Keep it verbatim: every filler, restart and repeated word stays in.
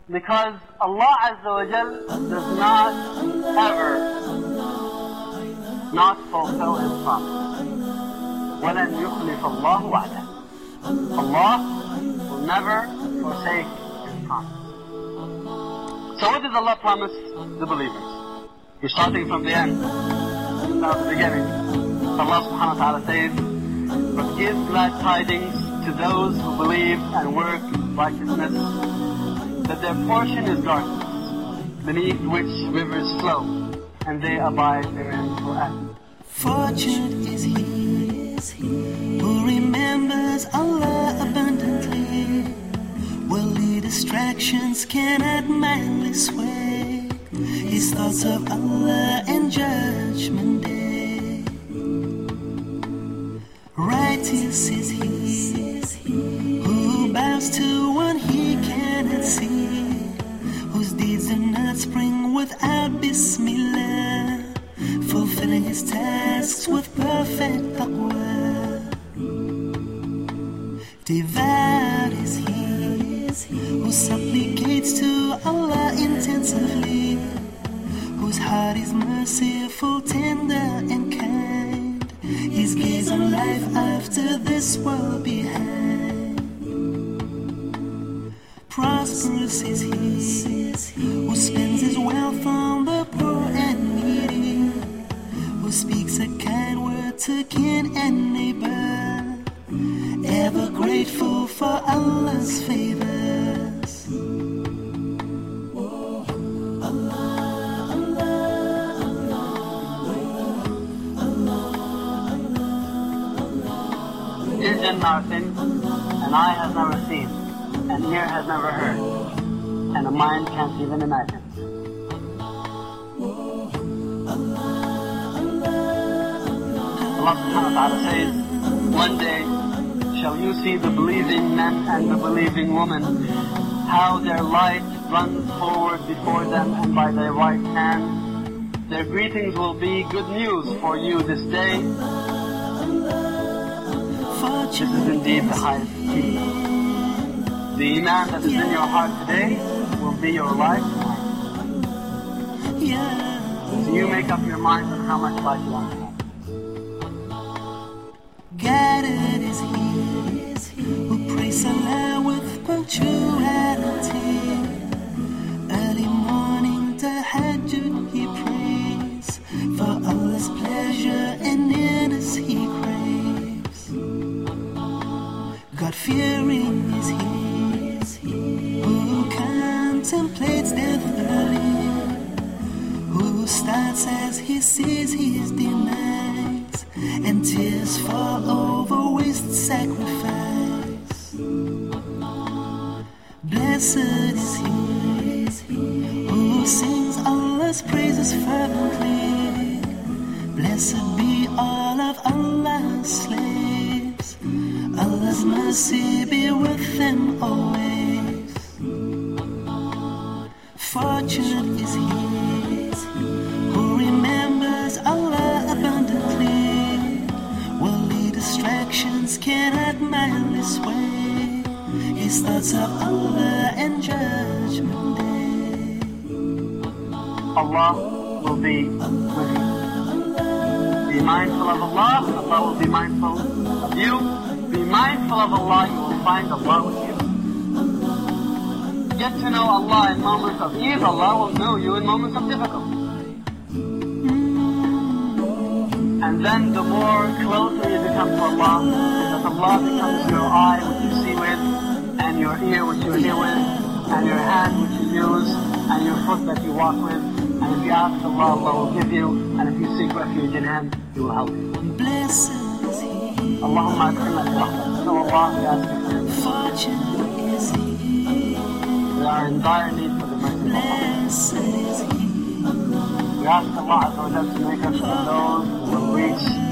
Because Allah Azza wa Jal does not ever not fulfill His promise. وَلَنْ يُخْلِفَ اللَّهُ وَعْدَهُ. Allah will never forsake His promise. So what does Allah promise the believers? We're starting from the end, now the beginning. Allah subhanahu wa ta'ala says, "But give glad tidings to those who believe and work righteousness, that their portion is darkness, beneath which rivers flow, and they abide therein forever." Fortunate is he who remembers Allah abundantly. Worldly distractions cannot mildly sway his thoughts of Allah and Judgment Day. Righteous is he who bows to one he cannot see, whose deeds do not spring without Bismillah, fulfilling his tasks with perfect taqwa. Devout is he who supplicates to Allah intensively, whose heart is merciful, tender and kind, his gaze on life after this world behind. Prosperous is he who spends his wealth on the poor and needy, who speaks a kind word to kin and neighbor, ever grateful for Allah's favors. Ears and mouth in, and eye has never seen, and ear has never heard, and a mind can't even imagine. Allah subhanahu wa ta'ala says, "One day shall you see the believing men and the believing women, how their light runs forward before them and by their right hand. Their greetings will be good news for you this day. This is indeed the highest achievement. The iman that is in your heart today will be your life. So you make up your mind on how much life you want to have." Guided is he who prays Allah with punctuality. Early morning tahajjud he prays, for Allah's pleasure and nearness he craves. God-fearing is he who contemplates death early, who starts as he sees his demise, and tears fall over waste sacrifice. Blessed is he who sings Allah's praises fervently. Blessed be all of Allah's slaves. Allah's mercy be with them always. Fortunate is he who remembers Allah abundantly. Worldly distractions cannot mildly sway his thoughts of Allah and Judgment Day. Allah will be with you. Be mindful of Allah, Allah will be mindful of you. Be mindful of Allah, you will find Allah with you. Get to know Allah in moments of ease, Allah will know you in moments of difficulty. And then the more closer you become to Allah, that Allah becomes your eye which you see with, and your ear which you hear with, and your hand which you use, and your foot that you walk with. And if you ask Allah, Allah will give you, and if you seek refuge in Him, He will help you. Blessed is he. Allahumma akrimna bi rahmatik. So Allah, we ask you for your Fortunate is he. We are in dire need for the mercy of Allah. Blessed is he. We ask Allah Azza wa Jalla to make us from those who will reach